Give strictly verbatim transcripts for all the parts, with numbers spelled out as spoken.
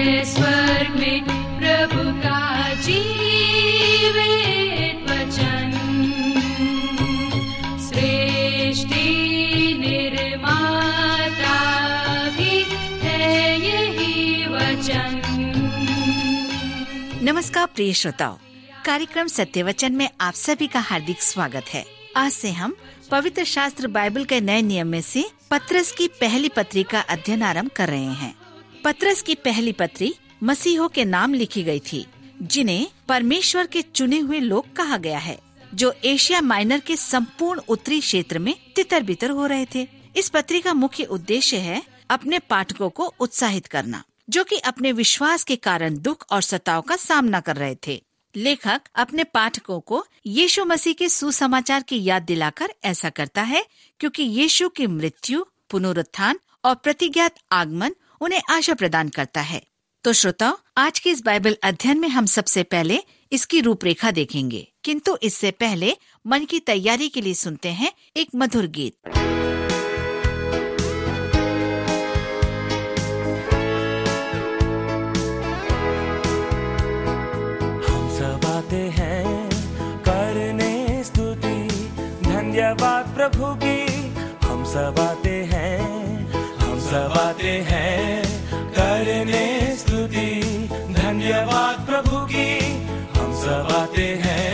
है स्वर्ग में प्रभु का जीवित वचन। सृष्टि निर्माता भी है यही वचन। नमस्कार प्रिय श्रोताओ, कार्यक्रम सत्य वचन में आप सभी का हार्दिक स्वागत है। आज से हम पवित्र शास्त्र बाइबल के नए नियम में से पत्रस की पहली पत्री का अध्ययन आरंभ कर रहे हैं। पत्रस की पहली पत्री मसीहों के नाम लिखी गई थी, जिन्हें परमेश्वर के चुने हुए लोग कहा गया है, जो एशिया माइनर के संपूर्ण उत्तरी क्षेत्र में तितर बितर हो रहे थे। इस पत्री का मुख्य उद्देश्य है अपने पाठकों को उत्साहित करना, जो कि अपने विश्वास के कारण दुख और सताव का सामना कर रहे थे। लेखक अपने पाठकों को यीशु मसीह के सुसमाचार की याद दिलाकर ऐसा करता है, क्योंकि यीशु की मृत्यु, पुनरुत्थान और प्रतिज्ञात आगमन उन्हें आशा प्रदान करता है। तो श्रोताओ, आज के इस बाइबल अध्ययन में हम सबसे पहले इसकी रूपरेखा देखेंगे, किंतु इससे पहले मन की तैयारी के लिए सुनते हैं एक मधुर गीत। धन्यवाद प्रभु की हम सब आते हैं, हम सब आते हैं करने स्तुति। धन्यवाद प्रभु की हम सब आते हैं।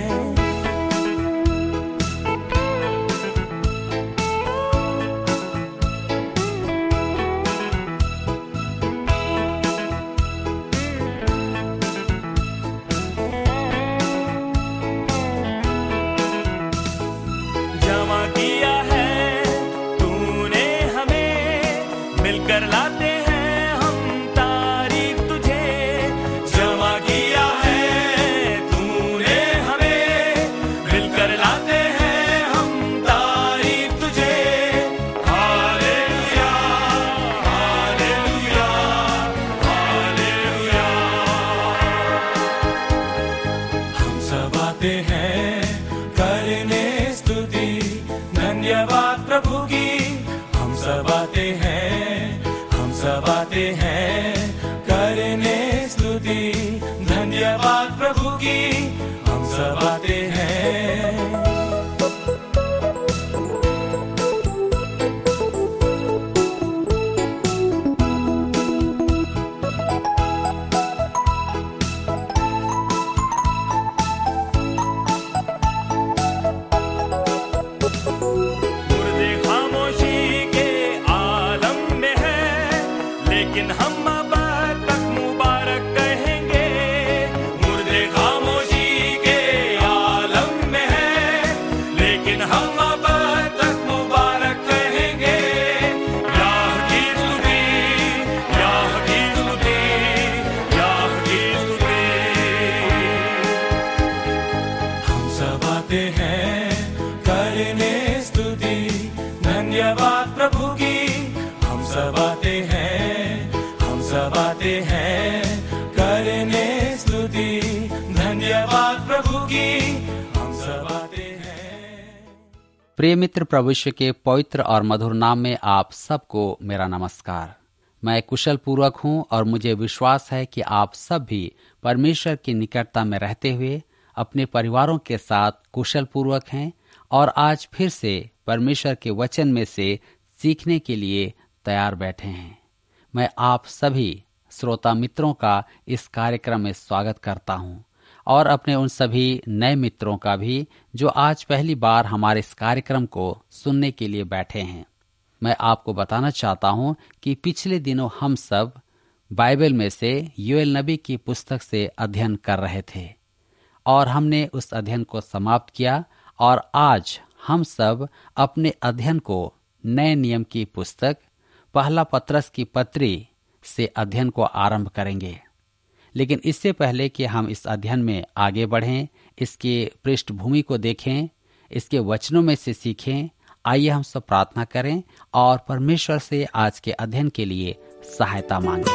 धन्यवाद प्रभु की हम सब आते हैं। मुर्दे खामोशी के आलम में है, लेकिन हम प्रिय मित्र, प्रभु यीशु के पवित्र और मधुर नाम में आप सबको मेरा नमस्कार। मैं कुशल पूर्वक हूँ और मुझे विश्वास है कि आप सब भी परमेश्वर की निकटता में रहते हुए अपने परिवारों के साथ कुशल पूर्वक हैं और आज फिर से परमेश्वर के वचन में से सीखने के लिए तैयार बैठे हैं। मैं आप सभी श्रोता मित्रों का इस कार्यक्रम में स्वागत करता हूँ और अपने उन सभी नए मित्रों का भी जो आज पहली बार हमारे इस कार्यक्रम को सुनने के लिए बैठे हैं। मैं आपको बताना चाहता हूं कि पिछले दिनों हम सब बाइबल में से योएल नबी की पुस्तक से अध्ययन कर रहे थे और हमने उस अध्ययन को समाप्त किया और आज हम सब अपने अध्ययन को नए नियम की पुस्तक पहला पत्रस की पत्री से अध्ययन को आरंभ करेंगे। लेकिन इससे पहले कि हम इस अध्ययन में आगे बढ़ें, इसके पृष्ठभूमि को देखें, इसके वचनों में से सीखें, आइए हम सब प्रार्थना करें और परमेश्वर से आज के अध्ययन के लिए सहायता मांगें।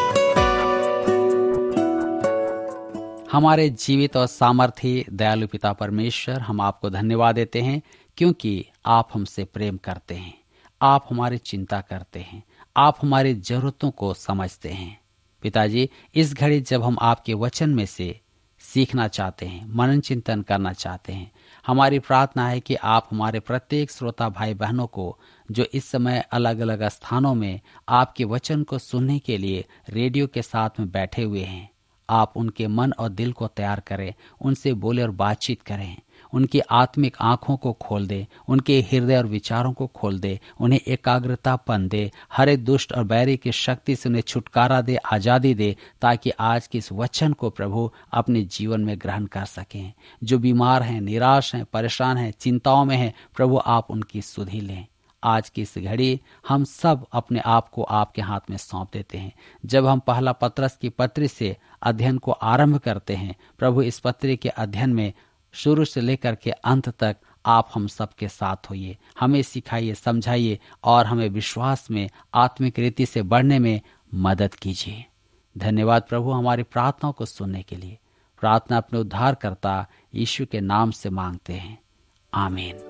हमारे जीवित और सामर्थी दयालु पिता परमेश्वर, हम आपको धन्यवाद देते हैं क्योंकि आप हमसे प्रेम करते हैं, आप हमारी चिंता करते हैं, आप हमारी जरूरतों को समझते हैं। पिताजी, इस घड़ी जब हम आपके वचन में से सीखना चाहते हैं, मनन चिंतन करना चाहते हैं, हमारी प्रार्थना है कि आप हमारे प्रत्येक श्रोता भाई बहनों को जो इस समय अलग अलग स्थानों में आपके वचन को सुनने के लिए रेडियो के साथ में बैठे हुए हैं, आप उनके मन और दिल को तैयार करें, उनसे बोले और बातचीत करें, उनकी आत्मिक आंखों को खोल दे, उनके हृदय और विचारों को खोल दे, उन्हें एकाग्रतापन दे, हर एक दुष्ट और बैरी की शक्ति से उन्हें छुटकारा दे, आजादी दे, ताकि आज के इस वचन को प्रभु अपने जीवन में ग्रहण कर सकें। जो बीमार हैं, निराश हैं, परेशान हैं, चिंताओं में हैं, प्रभु आप उनकी सुधि लें। आज की इस घड़ी हम सब अपने आप को आपके हाथ में सौंप देते हैं। जब हम पहला पत्रस की पत्री से अध्ययन को आरंभ करते हैं, प्रभु इस पत्री के अध्ययन में शुरू से लेकर के अंत तक आप हम सब के साथ होइए, हमें सिखाइए, समझाइए और हमें विश्वास में आत्मिक रीति से बढ़ने में मदद कीजिए। धन्यवाद प्रभु हमारी प्रार्थनाओं को सुनने के लिए। प्रार्थना अपने उद्धारकर्ता यीशु के नाम से मांगते हैं, आमीन।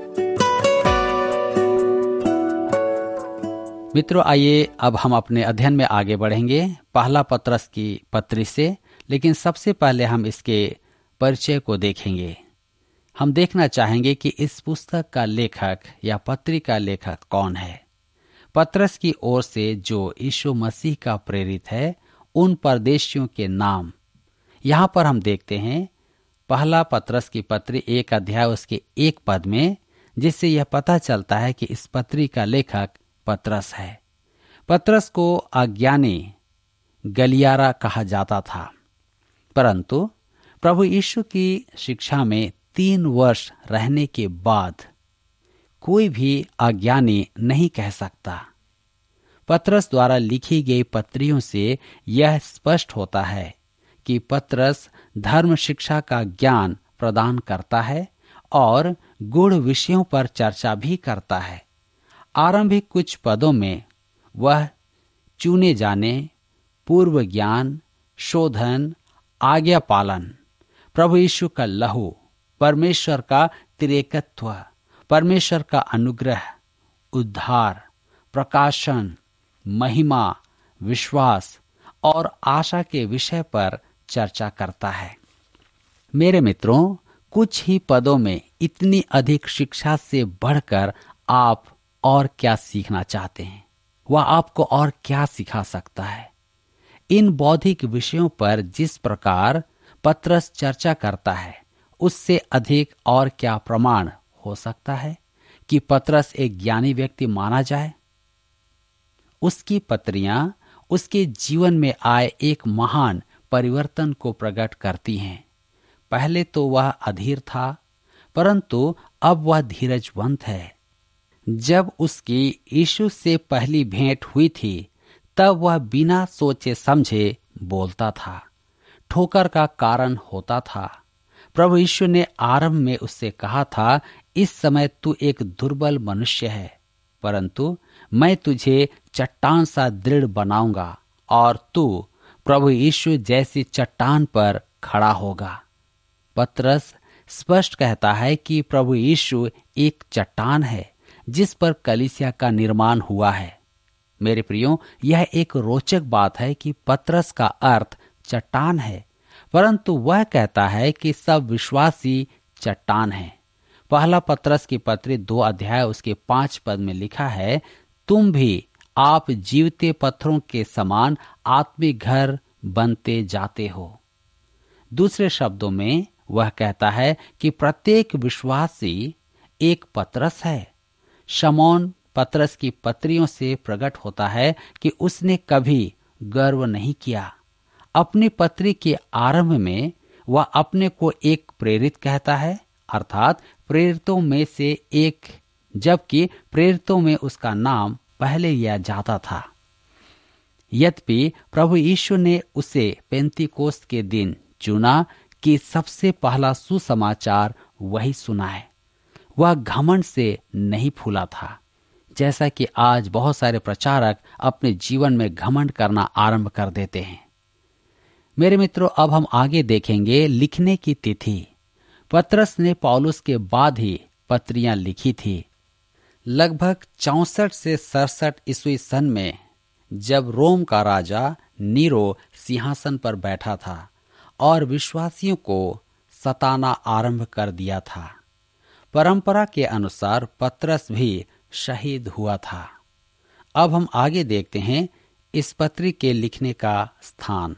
मित्रों, आइए अब हम अपने अध्ययन में आगे बढ़ेंगे पहला पत्रस की पत्री से, लेकिन सबसे पहले हम इसके परिचय को देखेंगे। हम देखना चाहेंगे कि इस पुस्तक का लेखक या पत्री का लेखक कौन है। पत्रस की ओर से जो यीशु मसीह का प्रेरित है, उन परदेशियों के नाम यहाँ पर हम देखते हैं। पहला पत्रस की पत्री एक अध्याय उसके एक पद में, जिससे यह पता चलता है कि इस पत्री का लेखक पत्रस है। पत्रस को अज्ञानी गलियारा कहा जाता था, परंतु प्रभु यीशु की शिक्षा में तीन वर्ष रहने के बाद कोई भी अज्ञानी नहीं कह सकता। पत्रस द्वारा लिखी गई पत्रियों से यह स्पष्ट होता है कि पत्रस धर्म शिक्षा का ज्ञान प्रदान करता है और गूढ़ विषयों पर चर्चा भी करता है। आरंभिक कुछ पदों में वह चुने जाने, पूर्व ज्ञान, शोधन, आज्ञा पालन, प्रभु यीशु का लहू, परमेश्वर का त्रिएकत्व, परमेश्वर का अनुग्रह, उद्धार, प्रकाशन, महिमा, विश्वास और आशा के विषय पर चर्चा करता है। मेरे मित्रों, कुछ ही पदों में इतनी अधिक शिक्षा से बढ़कर आप और क्या सीखना चाहते हैं? वह आपको और क्या सिखा सकता है? इन बौद्धिक विषयों पर जिस प्रकार पत्रस चर्चा करता है, उससे अधिक और क्या प्रमाण हो सकता है कि पत्रस एक ज्ञानी व्यक्ति माना जाए? उसकी पत्रियां उसके जीवन में आए एक महान परिवर्तन को प्रकट करती हैं। पहले तो वह अधीर था, परंतु अब वह धीरजवंत है। जब उसकी यीशु से पहली भेंट हुई थी, तब वह बिना सोचे समझे बोलता था, ठोकर का कारण होता था। प्रभु यीशु ने आरंभ में उससे कहा था, इस समय तू एक दुर्बल मनुष्य है, परंतु मैं तुझे चट्टान सा दृढ़ बनाऊंगा और तू प्रभु यीशु जैसी चट्टान पर खड़ा होगा। पत्रस स्पष्ट कहता है कि प्रभु यीशु एक चट्टान है जिस पर कलीसिया का निर्माण हुआ है। मेरे प्रियो, यह एक रोचक बात है कि पत्रस का अर्थ चट्टान है, परंतु वह कहता है कि सब विश्वासी चट्टान है। पहला पत्रस की पत्री दो अध्याय उसके पांच पद में लिखा है, तुम भी आप जीवते पत्थरों के समान आत्मिक घर बनते जाते हो। दूसरे शब्दों में वह कहता है कि प्रत्येक विश्वासी एक पत्रस है। शमौन पत्रस की पत्रियों से प्रकट होता है कि उसने कभी गर्व नहीं किया। अपनी पत्री के आरंभ में वह अपने को एक प्रेरित कहता है, अर्थात प्रेरितों में से एक, जबकि प्रेरितों में उसका नाम पहले लिया जाता था। यद्यपि प्रभु यीशु ने उसे पेंतीकोस्त के दिन चुना कि सबसे पहला सुसमाचार वही सुनाए। वह घमंड से नहीं फूला था, जैसा कि आज बहुत सारे प्रचारक अपने जीवन में घमंड करना आरंभ कर देते हैं। मेरे मित्रों, अब हम आगे देखेंगे लिखने की तिथि। पत्रस ने पौलुस के बाद ही पत्रियां लिखी थी। लगभग चौसठ से सड़सठ ईस्वी सन में जब रोम का राजा नीरो सिंहासन पर बैठा था और विश्वासियों को सताना आरंभ कर दिया था। परंपरा के अनुसार पतरस भी शहीद हुआ था। अब हम आगे देखते हैं इस पत्री के लिखने का स्थान।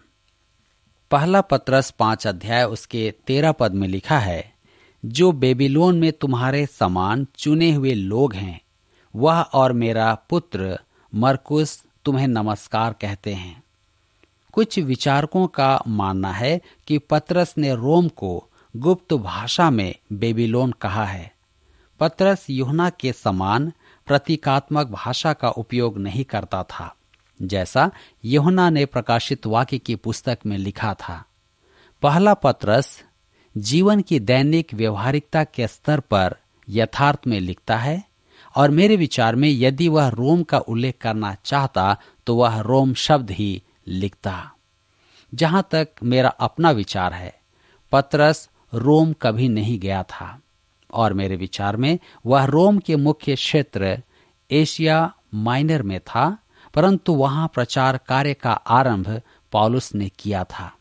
पहला पतरस पांच अध्याय उसके तेरह पद में लिखा है, जो बेबीलोन में तुम्हारे समान चुने हुए लोग हैं, वह और मेरा पुत्र मरकुस तुम्हें नमस्कार कहते हैं। कुछ विचारकों का मानना है कि पतरस ने रोम को गुप्त भाषा में बेबीलोन कहा है। पतरस यूहन्ना के समान प्रतीकात्मक भाषा का उपयोग नहीं करता था, जैसा यूहन्ना ने प्रकाशित वाक्य की पुस्तक में लिखा था। पहला पतरस जीवन की दैनिक व्यवहारिकता के स्तर पर यथार्थ में लिखता है, और मेरे विचार में यदि वह रोम का उल्लेख करना चाहता तो वह रोम शब्द ही लिखता। जहां तक मेरा अपना विचार है, पतरस रोम कभी नहीं गया था, और मेरे विचार में वह रोम के मुख्य क्षेत्र एशिया माइनर में था, परंतु वहां प्रचार कार्य का आरंभ पौलुस ने किया था।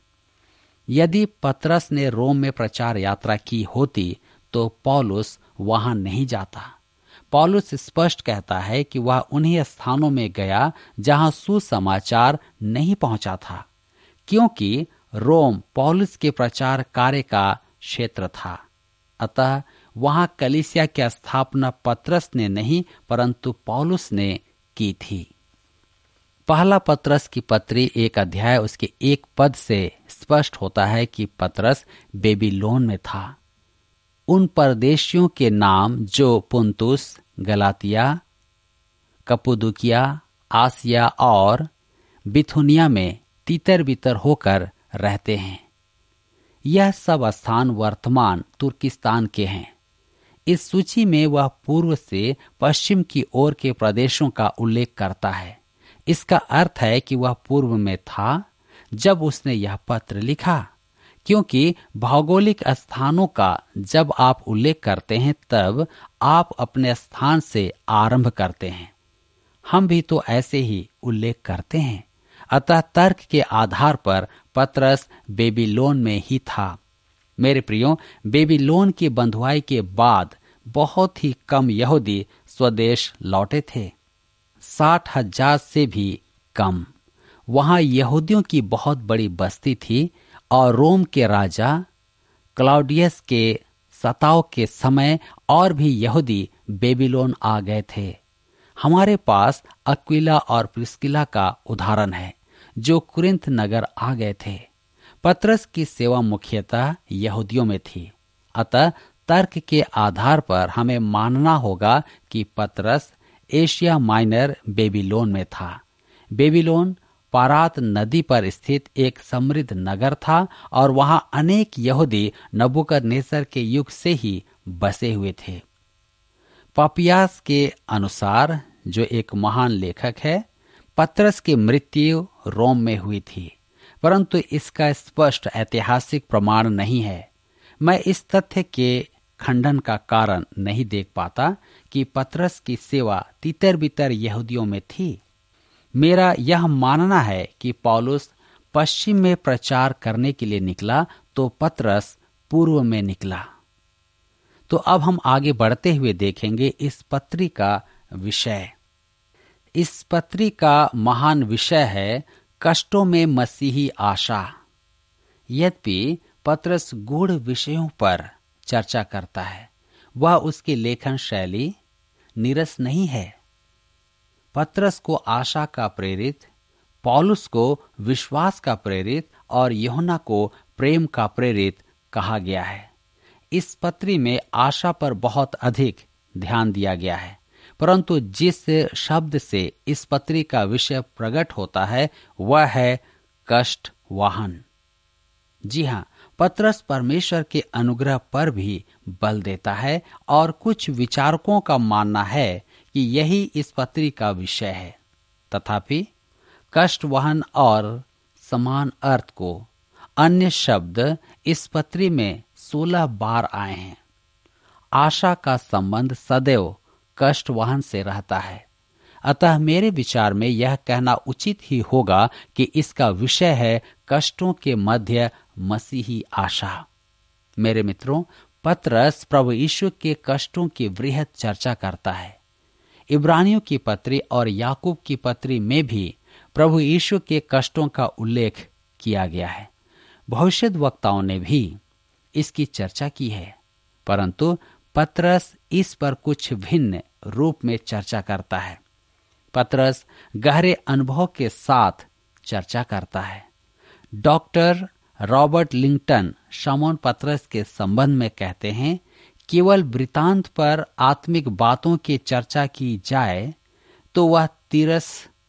यदि पतरस ने रोम में प्रचार यात्रा की होती तो पौलुस वहां नहीं जाता। पौलुस स्पष्ट कहता है कि वह उन्हीं स्थानों में गया जहां सुसमाचार नहीं पहुंचा था, क्योंकि रोम पौलुस के प्रचार कार्य का क्षेत्र था। अतः वहां कलीसिया की स्थापना पतरस ने नहीं परंतु पौलुस ने की थी। पहला पतरस की पत्री एक अध्याय उसके एक पद से स्पष्ट होता है कि पतरस बेबीलोन में था। उन परदेशियों के नाम जो पुंतुस, गलातिया, कप्पदूकिया, आसिया और बिथुनिया में तीतर बितर होकर रहते हैं। यह सब स्थान वर्तमान तुर्किस्तान के हैं। इस सूची में वह पूर्व से पश्चिम की ओर के प्रदेशों का उल्लेख करता है। इसका अर्थ है कि वह पूर्व में था जब उसने यह पत्र लिखा, क्योंकि भौगोलिक स्थानों का जब आप उल्लेख करते हैं तब आप अपने स्थान से आरंभ करते हैं। हम भी तो ऐसे ही उल्लेख करते हैं। अतः तर्क के आधार पर पतरस बेबीलोन में ही था। मेरे प्रियो, बेबीलोन की बंधुआई के बाद बहुत ही कम यहूदी स्वदेश लौटे थे, साठ हजार से भी कम। वहां यहूदियों की बहुत बड़ी बस्ती थी और रोम के राजा क्लाउडियस के सताव के समय और भी यहूदी बेबीलोन आ गए थे। हमारे पास अक्विला और प्रिस्किला का उदाहरण है जो कुरिन्थ नगर आ गए थे। पतरस की सेवा मुख्यतः यहूदियों में थी। अतः तर्क के आधार पर हमें मानना होगा कि पतरस एशिया माइनर बेबीलोन में था। बेबीलोन पारात नदी पर स्थित एक समृद्ध नगर था और वहां अनेक यहूदी नबूकदनेस्सर के युग से ही बसे हुए थे। पापियास के अनुसार, जो एक महान लेखक है, पतरस की मृत्यु रोम में हुई थी, परंतु इसका स्पष्ट ऐतिहासिक प्रमाण नहीं है। मैं इस तथ्य के खंडन का कारण नहीं देख पाता कि पतरस की सेवा तितर बितर यहूदियों में थी। मेरा यह मानना है कि पौलुस पश्चिम में प्रचार करने के लिए निकला तो पतरस पूर्व में निकला। तो अब हम आगे बढ़ते हुए देखेंगे इस पत्री का विषय। इस पत्री का महान विषय है कष्टों में मसीही आशा। यद्यपि पतरस गूढ़ विषयों पर चर्चा करता है, वह उसकी लेखन शैली नीरस नहीं है। पतरस को आशा का प्रेरित, पौलुस को विश्वास का प्रेरित और यूहन्ना को प्रेम का प्रेरित कहा गया है। इस पत्री में आशा पर बहुत अधिक ध्यान दिया गया है, परंतु जिस शब्द से इस पत्री का विषय प्रकट होता है वह है कष्ट वाहन। जी हाँ, पतरस परमेश्वर के अनुग्रह पर भी बल देता है और कुछ विचारकों का मानना है कि यही इस पत्री का विषय है। तथापि कष्ट वहन और समान अर्थ को अन्य शब्द इस पत्री में सोलह बार आए हैं। आशा का संबंध सदैव कष्ट वहन से रहता है। अतः मेरे विचार में यह कहना उचित ही होगा कि इसका विषय है कष्टों के मध्य मसीही आशा। मेरे मित्रों, पतरस प्रभु यीशु के कष्टों की वृहद चर्चा करता है। इब्रानियों की पत्री और याकूब की पत्री में भी प्रभु यीशु के कष्टों का उल्लेख किया गया है। भविष्यद्वक्ताओं ने भी इसकी चर्चा की है, परंतु पतरस इस पर कुछ भिन्न रूप में चर्चा करता है। पतरस गहरे अनुभव के साथ चर्चा करता है। डॉक्टर रॉबर्ट लिंकटन शमौन पतरस के संबंध में कहते हैं, केवल वृतांत पर आत्मिक बातों की चर्चा की जाए तो वह तिरस,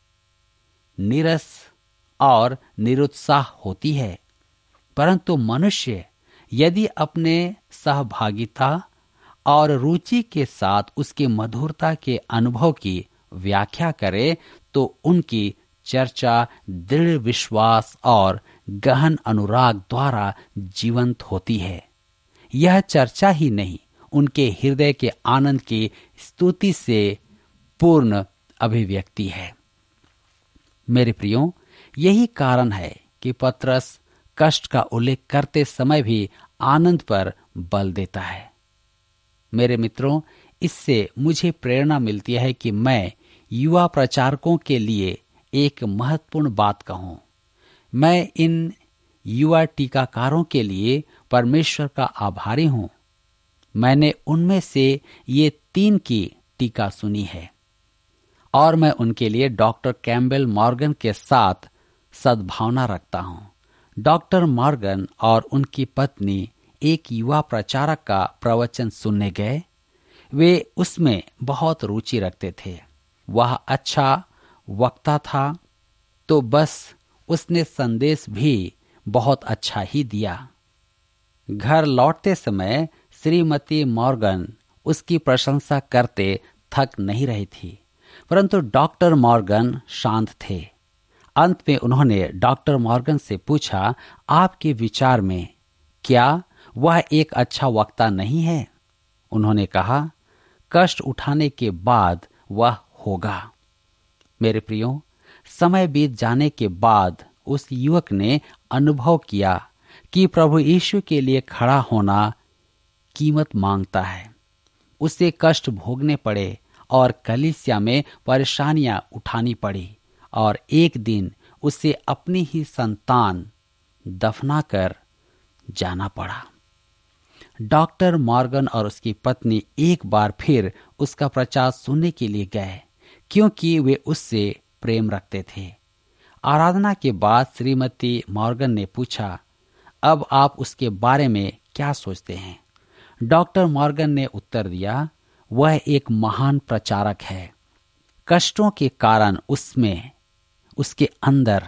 नीरस और निरुत्साह होती है, परंतु मनुष्य यदि अपने सहभागिता और रुचि के साथ उसकी मधुरता के अनुभव की व्याख्या करे तो उनकी चर्चा दृढ़ विश्वास और गहन अनुराग द्वारा जीवंत होती है। यह चर्चा ही नहीं, उनके हृदय के आनंद की स्तुति से पूर्ण अभिव्यक्ति है। मेरे प्रियो, यही कारण है कि पतरस कष्ट का उल्लेख करते समय भी आनंद पर बल देता है। मेरे मित्रों, इससे मुझे प्रेरणा मिलती है कि मैं युवा प्रचारकों के लिए एक महत्वपूर्ण बात कहूं। मैं इन युवा टीकाकारों के लिए परमेश्वर का आभारी हूं। मैंने उनमें से ये तीन की टीका सुनी है और मैं उनके लिए डॉक्टर कैम्बेल मॉर्गन के साथ सद्भावना रखता हूं। डॉक्टर मॉर्गन और उनकी पत्नी एक युवा प्रचारक का प्रवचन सुनने गए। वे उसमें बहुत रुचि रखते थे। वह अच्छा वक्ता था, तो बस उसने संदेश भी बहुत अच्छा ही दिया। घर लौटते समय श्रीमती मॉर्गन उसकी प्रशंसा करते थक नहीं रही थी, परंतु डॉक्टर मॉर्गन शांत थे। अंत में उन्होंने डॉक्टर मॉर्गन से पूछा, आपके विचार में क्या वह एक अच्छा वक्ता नहीं है? उन्होंने कहा, कष्ट उठाने के बाद वह होगा। मेरे प्रियो, समय बीत जाने के बाद उस युवक ने अनुभव किया कि प्रभु यीशु के लिए खड़ा होना कीमत मांगता है। उसे कष्ट भोगने पड़े और कलीसिया में परेशानियां उठानी पड़ी और एक दिन उसे अपनी ही संतान दफनाकर जाना पड़ा। डॉक्टर मॉर्गन और उसकी पत्नी एक बार फिर उसका प्रचार सुनने के लिए गए, क्योंकि वे उससे प्रेम रखते थे। आराधना के बाद श्रीमती मॉर्गन ने पूछा, अब आप उसके बारे में क्या सोचते हैं? डॉक्टर मॉर्गन ने उत्तर दिया, वह एक महान प्रचारक है। कष्टों के कारण उसमें, उसके अंदर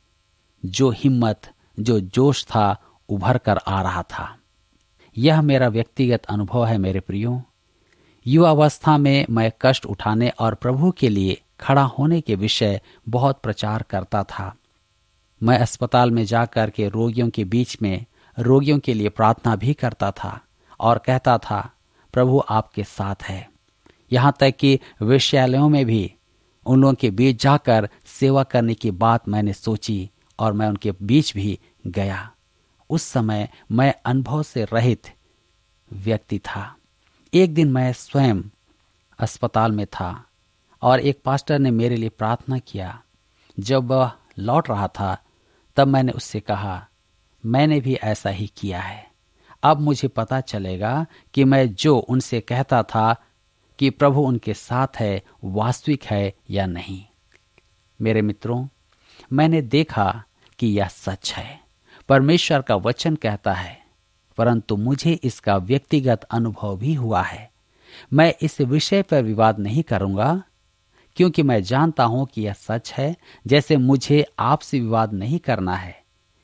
जो हिम्मत, जो जोश था, उभर कर आ रहा था। यह मेरा व्यक्तिगत अनुभव है। मेरे प्रियो, युवावस्था में मैं कष्ट उठाने और प्रभु के लिए खड़ा होने के विषय बहुत प्रचार करता था। मैं अस्पताल में जाकर के रोगियों के बीच में रोगियों के लिए प्रार्थना भी करता था और कहता था, प्रभु आपके साथ है। यहाँ तक कि वेश्यालयों में भी उन लोगों के बीच जाकर सेवा करने की बात मैंने सोची और मैं उनके बीच भी गया। उस समय मैं अनुभव से रहित व्यक्ति था। एक दिन मैं स्वयं अस्पताल में था और एक पास्टर ने मेरे लिए प्रार्थना किया। जब वह लौट रहा था तब मैंने उससे कहा, मैंने भी ऐसा ही किया है। अब मुझे पता चलेगा कि मैं जो उनसे कहता था कि प्रभु उनके साथ है, वास्तविक है या नहीं। मेरे मित्रों, मैंने देखा कि यह सच है। परमेश्वर का वचन कहता है, परंतु मुझे इसका व्यक्तिगत अनुभव भी हुआ है। मैं इस विषय पर विवाद नहीं करूंगा, क्योंकि मैं जानता हूं कि यह सच है। जैसे मुझे आपसे विवाद नहीं करना है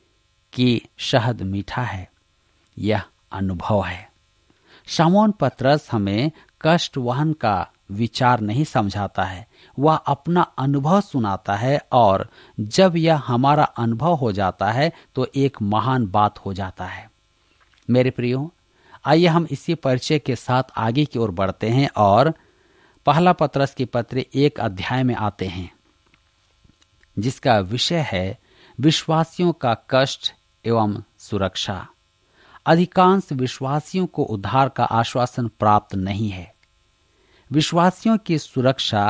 कि शहद मीठा है, यह अनुभव है। शमौन पतरस हमें कष्ट वहन का विचार नहीं समझाता है, वह अपना अनुभव सुनाता है, और जब यह हमारा अनुभव हो जाता है तो एक महान बात हो जाता है। मेरे प्रियो, आइए हम इसी परिचय के साथ आगे की ओर बढ़ते हैं और पहला पत्रस की पत्र एक अध्याय में आते हैं, जिसका विषय है विश्वासियों का कष्ट एवं सुरक्षा। अधिकांश विश्वासियों को उद्धार का आश्वासन प्राप्त नहीं है। विश्वासियों की सुरक्षा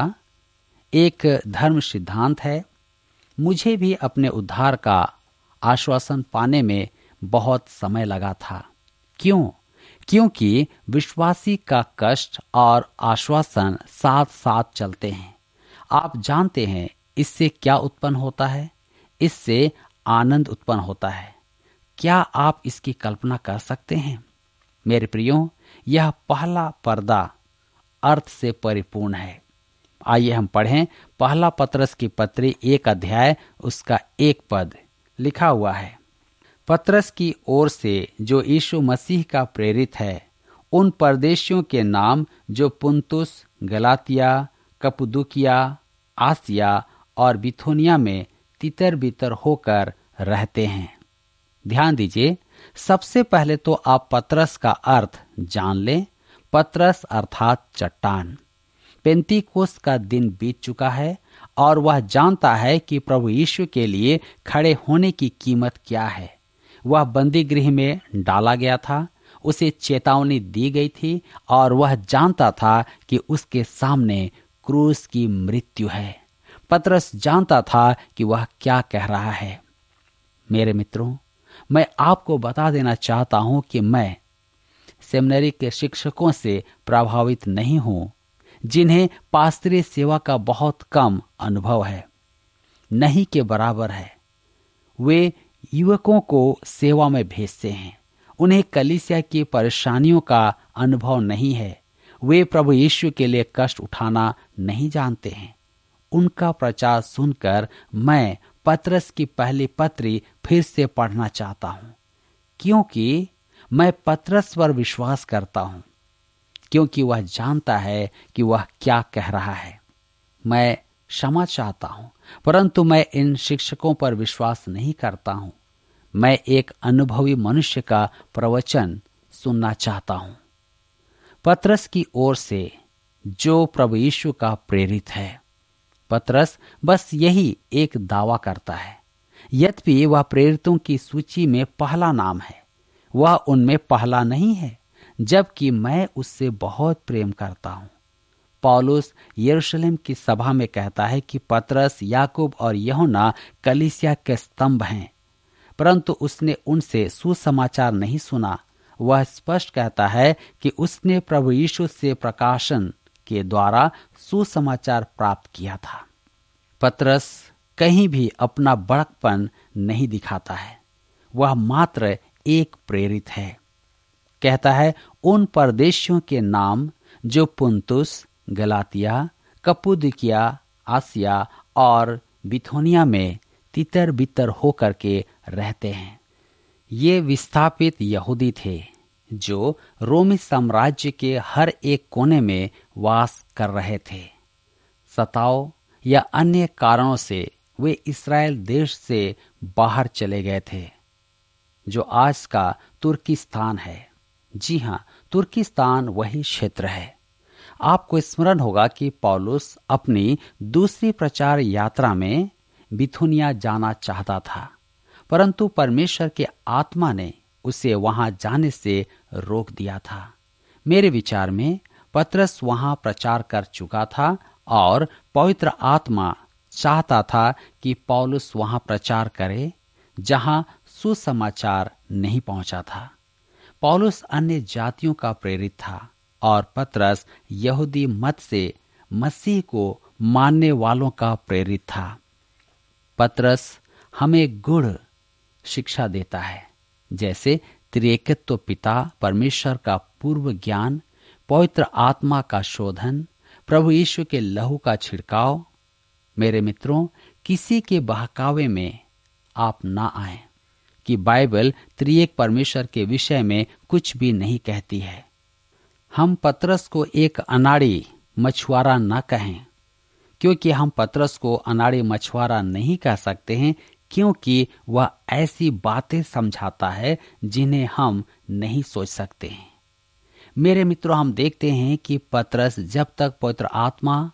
एक धर्म सिद्धांत है। मुझे भी अपने उद्धार का आश्वासन पाने में बहुत समय लगा था। क्यों? क्योंकि विश्वासी का कष्ट और आश्वासन साथ साथ चलते हैं। आप जानते हैं इससे क्या उत्पन्न होता है? इससे आनंद उत्पन्न होता है। क्या आप इसकी कल्पना कर सकते हैं? मेरे प्रियो, यह पहला पर्दा अर्थ से परिपूर्ण है। आइए हम पढ़ें पहला पत्रस की पत्री एक अध्याय उसका एक पद। लिखा हुआ है, पत्रस की ओर से जो यीशु मसीह का प्रेरित है, उन परदेशियों के नाम जो पुंतुस, गलातिया, कप्पदूकिया, आसिया और बिथुनिया में तितर बितर होकर रहते हैं। ध्यान दीजिए, सबसे पहले तो आप पत्रस का अर्थ जान लें। पत्रस अर्थात चट्टान। पेंतीकोस्त का दिन बीत चुका है और वह जानता है कि प्रभु यीशु के लिए खड़े होने की कीमत क्या है। वह बंदी गृह में डाला गया था, उसे चेतावनी दी गई थी और वह जानता था कि उसके सामने क्रूस की मृत्यु है। पत्रस जानता था कि वह क्या कह रहा है। मेरे मित्रों, मैं आपको बता देना चाहता हूं कि मैं सेमिनरी के शिक्षकों से प्रभावित नहीं हूं, जिन्हें पास्तरीय सेवा का बहुत कम अनुभव है। नहीं के बराबर है। वे युवकों को सेवा में भेजते हैं। उन्हें कलीसिया की परेशानियों का अनुभव नहीं है। वे प्रभु यीशु के लिए कष्ट उठाना नहीं जानते हैं। उनका प्रचार सुनकर मैं पत्रस की पहली पत्री फिर से पढ़ना चाहता हूं, क्योंकि मैं पत्रस पर विश्वास करता हूं, क्योंकि वह जानता है कि वह क्या कह रहा है। मैं क्षमा चाहता हूं, परंतु मैं इन शिक्षकों पर विश्वास नहीं करता हूं। मैं एक अनुभवी मनुष्य का प्रवचन सुनना चाहता हूं। पत्रस की ओर से जो प्रभु यीशु का प्रेरित है। पत्रस बस यही एक दावा करता है। यद्यपि वह प्रेरितों की सूची में पहला नाम है, वह उनमें पहला नहीं है, जबकि मैं उससे बहुत प्रेम करता हूं। पौलुस यरूशलेम की सभा में कहता है कि पतरस, याकूब और यूहन्ना कलीसिया के स्तंभ हैं, परंतु उसने उनसे सुसमाचार नहीं सुना। वह स्पष्ट कहता है कि उसने प्रभु यीशु से प्रकाशन के द्वारा सुसमाचार प्राप्त किया था। पतरस कहीं भी अपना बड़कपन नहीं दिखाता है। वह मात्र एक प्रेरित है। कहता है, उन परदेशियों के नाम जो पुंतुस, गलातिया, कप्पदूकिया, आसिया और बिथुनिया में तितर बितर होकर के रहते हैं। ये विस्थापित यहूदी थे जो रोमी साम्राज्य के हर एक कोने में वास कर रहे थे। सताव या अन्य कारणों से वे इस्राएल देश से बाहर चले गए थे, जो आज का तुर्किस्तान है। जी हाँ, तुर्किस्तान वही क्षेत्र है। आपको स्मरण होगा कि पौलुस अपनी दूसरी प्रचार यात्रा में बिथुनिया जाना चाहता था, परंतु परमेश्वर के आत्मा ने उसे वहां जाने से रोक दिया था। मेरे विचार में पतरस वहां प्रचार कर चुका था और पवित्र आत्मा चाहता था कि पौलुस वहां प्रचार करे जहां सुसमाचार नहीं पहुंचा था। पौलुस अन्य जातियों का प्रेरित था और पतरस यहूदी मत से मसीह को मानने वालों का प्रेरित था। पतरस हमें गूढ़ शिक्षा देता है, जैसे त्रिएकत्व पिता परमेश्वर का पूर्व ज्ञान, पवित्र आत्मा का शोधन, प्रभु यीशु के लहू का छिड़काव। मेरे मित्रों, किसी के बहकावे में आप ना आएं कि बाइबल त्रिएक परमेश्वर के विषय में कुछ भी नहीं कहती है। हम पतरस को एक अनाड़ी मछुआरा न कहें, क्योंकि हम पतरस को अनाड़ी मछुआरा नहीं कह सकते हैं, क्योंकि वह ऐसी बातें समझाता है जिन्हें हम नहीं सोच सकते हैं। मेरे मित्रों, हम देखते हैं कि पतरस जब तक पवित्र आत्मा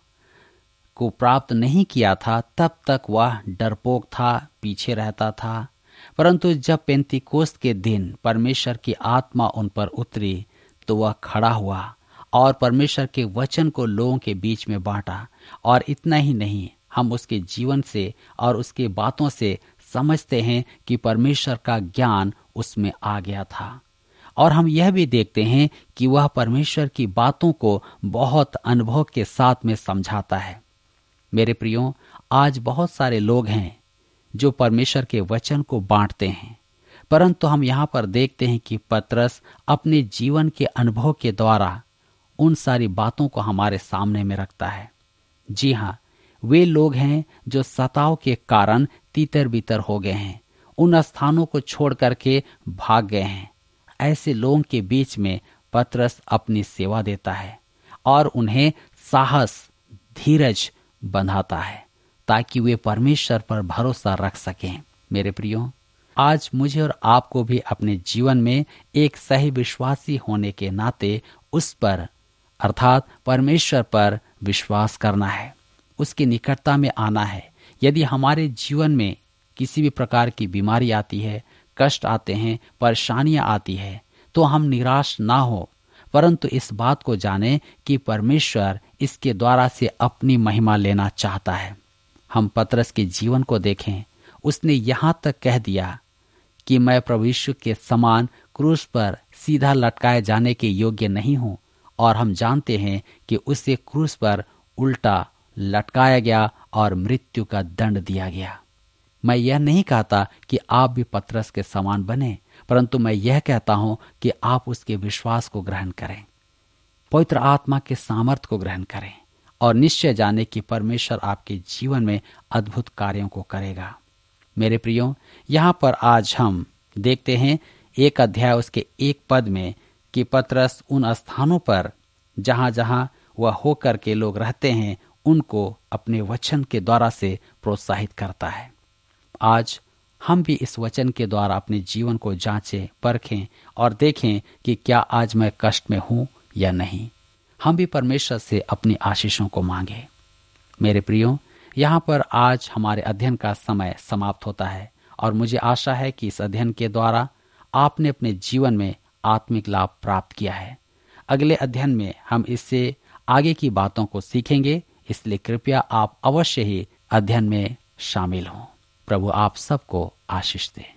को प्राप्त नहीं किया था तब तक वह डरपोक था, पीछे रहता था। परंतु जब पेंतीकोस्त के दिन परमेश्वर की आत्मा उन पर उतरी तो वह खड़ा हुआ और परमेश्वर के वचन को लोगों के बीच में बांटा। और इतना ही नहीं, हम उसके जीवन से और उसके बातों से समझते हैं कि परमेश्वर का ज्ञान उसमें आ गया था। और हम यह भी देखते हैं कि वह परमेश्वर की बातों को बहुत अनुभव के साथ में समझाता है। मेरे प्रियो, आज बहुत सारे लोग हैं जो परमेश्वर के वचन को बांटते हैं, परंतु हम यहाँ पर देखते हैं कि पतरस अपने जीवन के अनुभव के द्वारा उन सारी बातों को हमारे सामने में रखता है। जी हाँ, वे लोग हैं जो सताव के कारण तीतर बीतर हो गए हैं, उन स्थानों को छोड़ करके भाग गए हैं। ऐसे लोगों के बीच में पतरस अपनी सेवा देता है और उन्हें साहस, धीरज बंधाता है ताकि वे परमेश्वर पर भरोसा रख सकें। मेरे प्रियो, आज मुझे और आपको भी अपने जीवन में एक सही विश्वासी होने के नाते उस पर अर्थात परमेश्वर पर विश्वास करना है, उसकी निकटता में आना है। यदि हमारे जीवन में किसी भी प्रकार की बीमारी आती है, कष्ट आते हैं, परेशानियां आती है, तो हम निराश ना हो, परंतु इस बात को जाने कि परमेश्वर इसके द्वारा से अपनी महिमा लेना चाहता है। हम पतरस के जीवन को देखें, उसने यहाँ तक कह दिया कि मैं प्रभु यीशु के समान क्रूस पर सीधा लटकाए जाने के योग्य नहीं हूँ, और हम जानते हैं कि उसे क्रूस पर उल्टा लटकाया गया और मृत्यु का दंड दिया गया। मैं यह नहीं कहता कि आप भी पतरस के समान बने, परंतु मैं यह कहता हूं कि आप उसके विश्वास को ग्रहण करें, पवित्र आत्मा के सामर्थ्य को ग्रहण करें और निश्चय जाने कि परमेश्वर आपके जीवन में अद्भुत कार्यों को करेगा। मेरे प्रियो, यहाँ पर आज हम देखते हैं एक अध्याय उसके एक पद में कि पतरस उन स्थानों पर जहां जहां वह होकर के लोग रहते हैं उनको अपने वचन के द्वारा से प्रोत्साहित करता है। आज हम भी इस वचन के द्वारा अपने जीवन को जांचें, परखें और देखें कि क्या आज मैं कष्ट में हूं या नहीं। हम भी परमेश्वर से अपनी आशीषों को मांगे। मेरे प्रियो, यहाँ पर आज हमारे अध्ययन का समय समाप्त होता है और मुझे आशा है कि इस अध्ययन के द्वारा आपने अपने जीवन में आत्मिक लाभ प्राप्त किया है। अगले अध्ययन में हम इससे आगे की बातों को सीखेंगे, इसलिए कृपया आप अवश्य ही अध्ययन में शामिल हों। प्रभु आप सबको आशीष दे।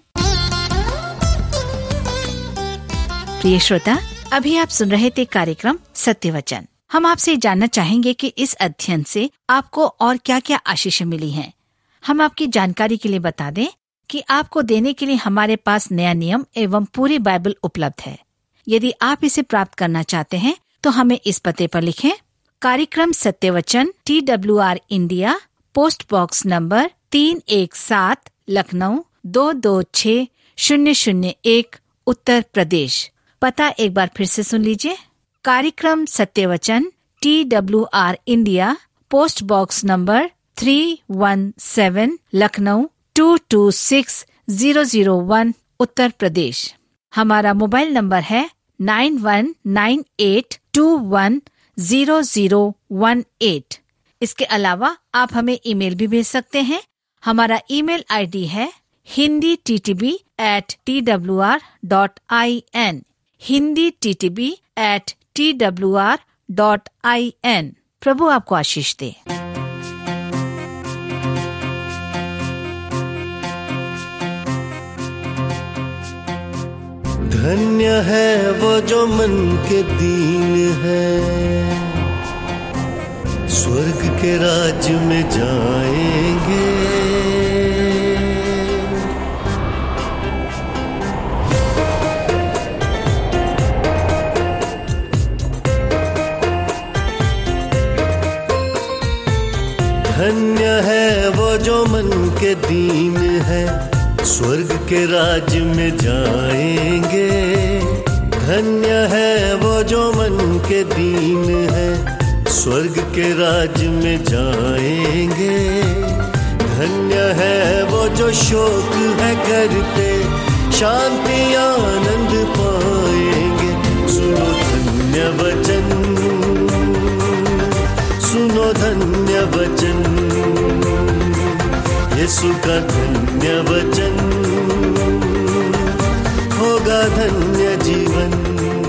प्रिय श्रोता, अभी आप सुन रहे थे कार्यक्रम सत्य वचन। हम आपसे जानना चाहेंगे कि इस अध्ययन से आपको और क्या क्या आशीष मिली हैं। हम आपकी जानकारी के लिए बता दें कि आपको देने के लिए हमारे पास नया नियम एवं पूरी बाइबल उपलब्ध है। यदि आप इसे प्राप्त करना चाहते हैं तो हमें इस पते पर लिखें। कार्यक्रम सत्य वचन, T W R India, post box number तीन एक सात, लखनऊ दो दो छः शून्य शून्य एक, उत्तर प्रदेश। पता एक बार फिर से सुन लीजिए। कार्यक्रम सत्य वचन, T W R India, post box number three one seven, Lucknow two two six zero zero one, Uttar Pradesh. हमारा मोबाइल नंबर है nine one nine eight two one zero zero one eight. इसके अलावा आप हमें ईमेल भी भेज सकते हैं। हमारा ईमेल आईडी है Hindi T T B at T W R dot I N, Hindi T T B at T W R dot I N. प्रभु आपको आशीष दे। धन्य है वो जो मन के दीन है, स्वर्ग के राज्य में जाएंगे। धन्य है वो जो मन के दीन है, स्वर्ग के राज्य में जाएंगे। धन्य है वो जो मन के दीन है, स्वर्ग के राज्य में जाएंगे। धन्य है वो जो शोक है करते, शांति आनंद पाएंगे। सुनो धन्य धन्य वचन, सुनो धन्य वचन, यीशु का धन्य वचन, होगा धन्य जीवन।